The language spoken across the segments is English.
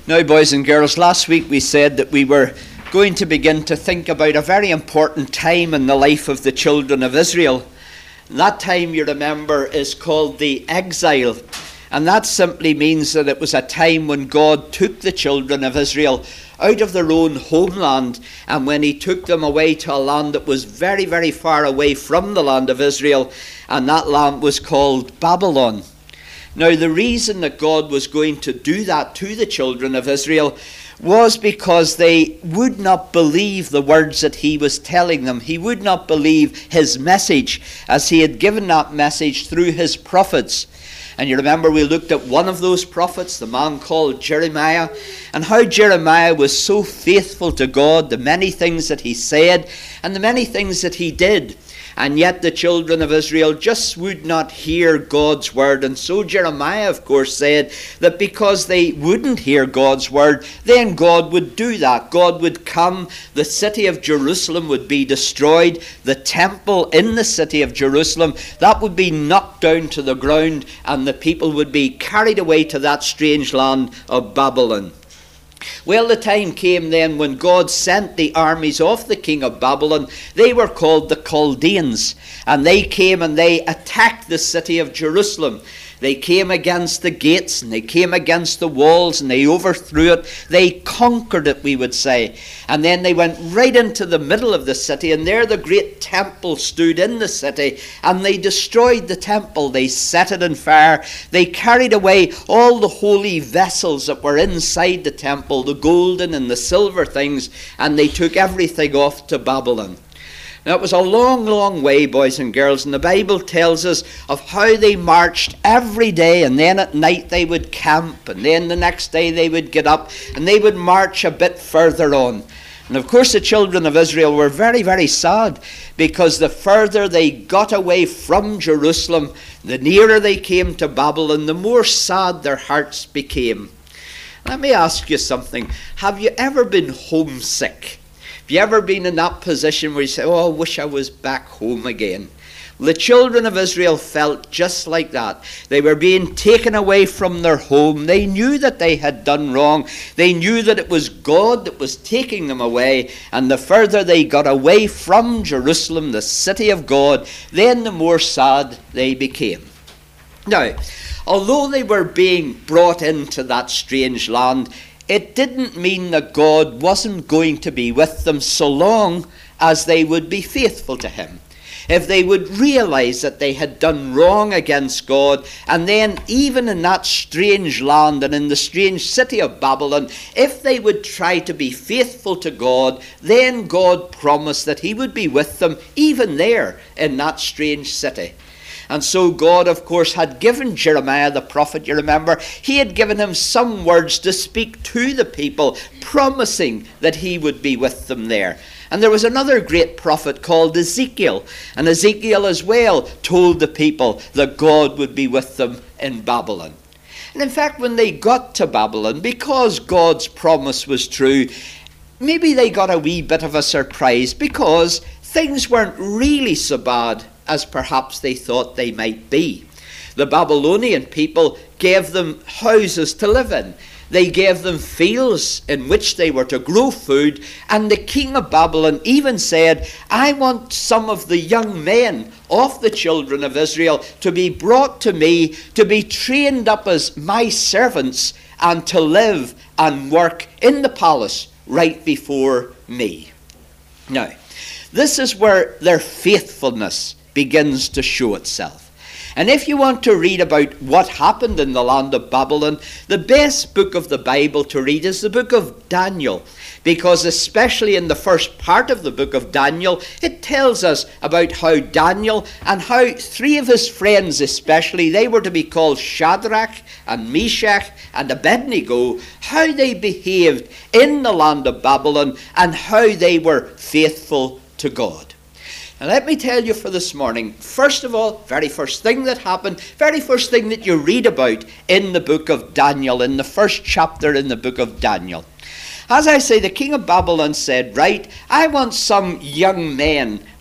Now, boys and girls, last week we said that we were going to begin to think about a very important time in the life of the children of Israel. That time, you remember, is called the exile. And that simply means that it was a time when God took the children of Israel out of their own homeland, and when he took them away to a land that was very, very far away from the land of Israel, and that land was called Babylon. Now, the reason that God was going to do that to the children of Israel was because they would not believe the words that he was telling them. He would not believe his message, as he had given that message through his prophets. And you remember we looked at one of those prophets, the man called Jeremiah, and how Jeremiah was so faithful to God, the many things that he said and the many things that he did. And yet the children of Israel just would not hear God's word. And so Jeremiah, of course, said that because they wouldn't hear God's word, then God would do that. God would come, the city of Jerusalem would be destroyed, the temple in the city of Jerusalem, that would be knocked down to the ground, and the people would be carried away to that strange land of Babylon. Well, the time came then when God sent the armies of the king of Babylon. They were called the Chaldeans, and they came and they attacked the city of Jerusalem. They came against the gates, and they came against the walls, and they overthrew it. They conquered it, we would say. And then they went right into the middle of the city, and there the great temple stood in the city, and they destroyed the temple. They set it on fire. They carried away all the holy vessels that were inside the temple, the golden and the silver things, and they took everything off to Babylon. Now, it was a long, long way, boys and girls, and the Bible tells us of how they marched every day, and then at night they would camp, and then the next day they would get up, and they would march a bit further on. And of course the children of Israel were very, very sad, because the further they got away from Jerusalem, the nearer they came to Babylon, the more sad their hearts became. Let me ask you something. Have you ever been homesick? Have you ever been in that position where you say, oh, I wish I was back home again? The children of Israel felt just like that. They were being taken away from their home. They knew that they had done wrong. They knew that it was God that was taking them away. And the further they got away from Jerusalem, the city of God, then the more sad they became. Now, although they were being brought into that strange land, it didn't mean that God wasn't going to be with them so long as they would be faithful to him. If they would realize that they had done wrong against God, and then even in that strange land and in the strange city of Babylon, if they would try to be faithful to God, then God promised that he would be with them even there in that strange city. And so God, of course, had given Jeremiah the prophet, you remember, he had given him some words to speak to the people, promising that he would be with them there. And there was another great prophet called Ezekiel. And Ezekiel as well told the people that God would be with them in Babylon. And in fact, when they got to Babylon, because God's promise was true, maybe they got a wee bit of a surprise, because things weren't really so bad as perhaps they thought they might be. The Babylonian people gave them houses to live in. They gave them fields in which they were to grow food. And the king of Babylon even said, I want some of the young men of the children of Israel to be brought to me, to be trained up as my servants, and to live and work in the palace right before me. Now, this is where their faithfulness begins to show itself. And if you want to read about what happened in the land of Babylon, the best book of the Bible to read is the book of Daniel, because especially in the first part of the book of Daniel, it tells us about how Daniel and how three of his friends especially, they were to be called Shadrach and Meshach and Abednego, how they behaved in the land of Babylon and how they were faithful to God. And let me tell you for this morning, first of all, very first thing that happened, very first thing that you read about in the book of Daniel, in the first chapter in the book of Daniel. As I say, the king of Babylon said, right, I want some young men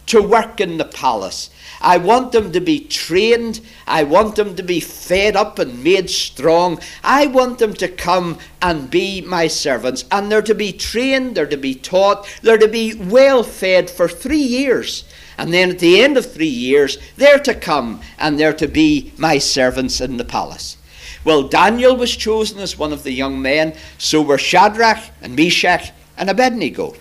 to work in the palace. I want them to be trained. I want them to be fed up and made strong. I want them to come and be my servants. And they're to be trained, they're to be taught, they're to be well fed for 3 years. And then at the end of 3 years, they're to come and they're to be my servants in the palace. Well, Daniel was chosen as one of the young men. So were Shadrach and Meshach and Abednego.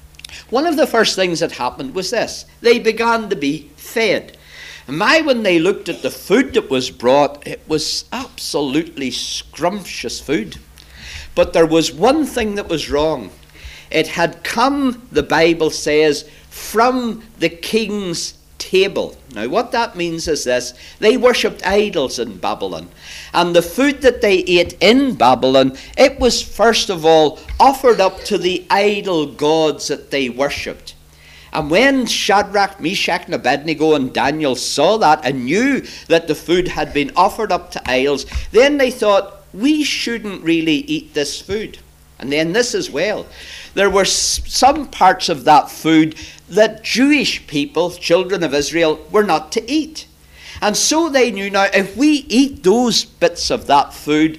One of the first things that happened was this. They began to be fed. And when they looked at the food that was brought, it was absolutely scrumptious food. But there was one thing that was wrong. It had come, the Bible says, from the king's table. Now what that means is this. They worshipped idols in Babylon. And the food that they ate in Babylon, it was first of all offered up to the idol gods that they worshipped. And when Shadrach, Meshach, and Abednego and Daniel saw that and knew that the food had been offered up to idols, then they thought, we shouldn't really eat this food. And then this as well. There were some parts of that food that Jewish people, children of Israel, were not to eat. And so they knew, now if we eat those bits of that food,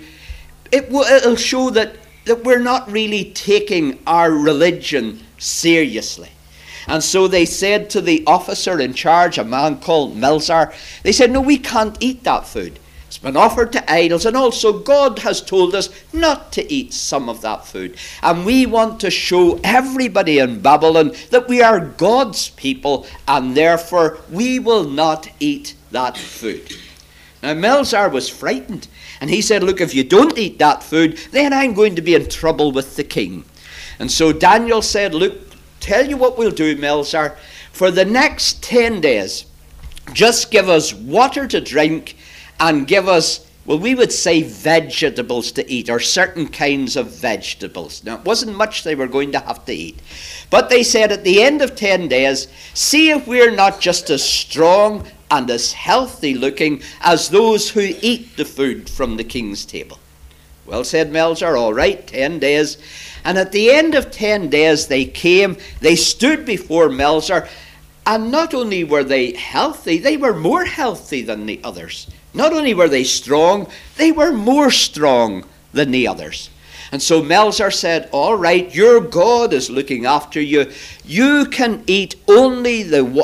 it'll show that we're not really taking our religion seriously. And so they said to the officer in charge, a man called Melzar, they said, no, we can't eat that food. It's been offered to idols, and also God has told us not to eat some of that food. And we want to show everybody in Babylon that we are God's people, and therefore we will not eat that food. Now Melzar was frightened, and he said, look, if you don't eat that food, then I'm going to be in trouble with the king. And so Daniel said, look, tell you what we'll do, Melzar. For the next 10 days, just give us water to drink and give us, well, we would say vegetables to eat, or certain kinds of vegetables. Now, it wasn't much they were going to have to eat. But they said at the end of 10 days, see if we're not just as strong and as healthy looking as those who eat the food from the king's table. Well, said Melzar, all right, 10 days. And at the end of 10 days they came, they stood before Melzar, and not only were they healthy, they were more healthy than the others. Not only were they strong, they were more strong than the others. And so Melzar said, all right, your God is looking after you. You can eat only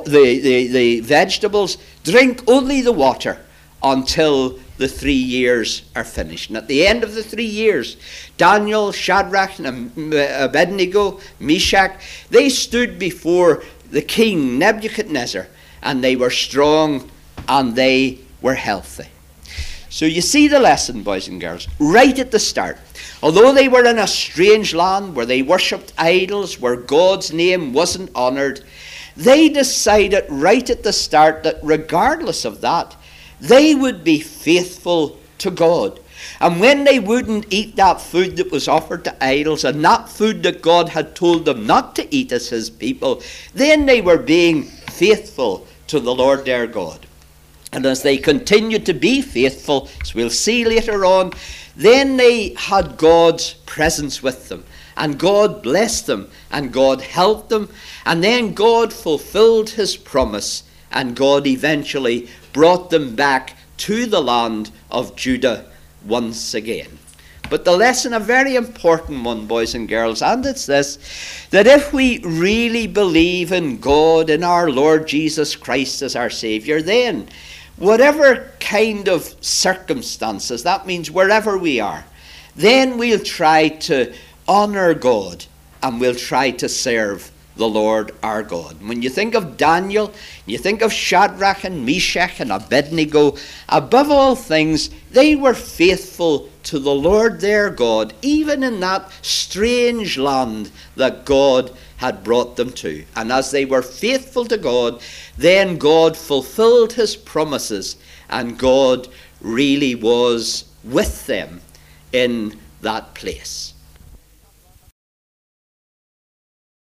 the vegetables, drink only the water until the 3 years are finished. And at the end of the 3 years, Daniel, Shadrach, and Abednego, Meshach, they stood before the king Nebuchadnezzar, and they were strong and they were healthy. So you see the lesson, boys and girls, right at the start. Although they were in a strange land where they worshipped idols, where God's name wasn't honored, they decided right at the start that regardless of that, they would be faithful to God. And when they wouldn't eat that food that was offered to idols, and that food that God had told them not to eat as his people, then they were being faithful to the Lord their God. And as they continued to be faithful, as we'll see later on, then they had God's presence with them. And God blessed them, and God helped them. And then God fulfilled his promise, and God eventually brought them back to the land of Judah once again. But the lesson, a very important one, boys and girls, and it's this, that if we really believe in God, in our Lord Jesus Christ as our Saviour, then whatever kind of circumstances, that means wherever we are, then we'll try to honour God and we'll try to serve the Lord our God. When you think of Daniel, you think of Shadrach and Meshach and Abednego, above all things, they were faithful to the Lord their God, even in that strange land that God had brought them to. And as they were faithful to God, then God fulfilled his promises, and God really was with them in that place.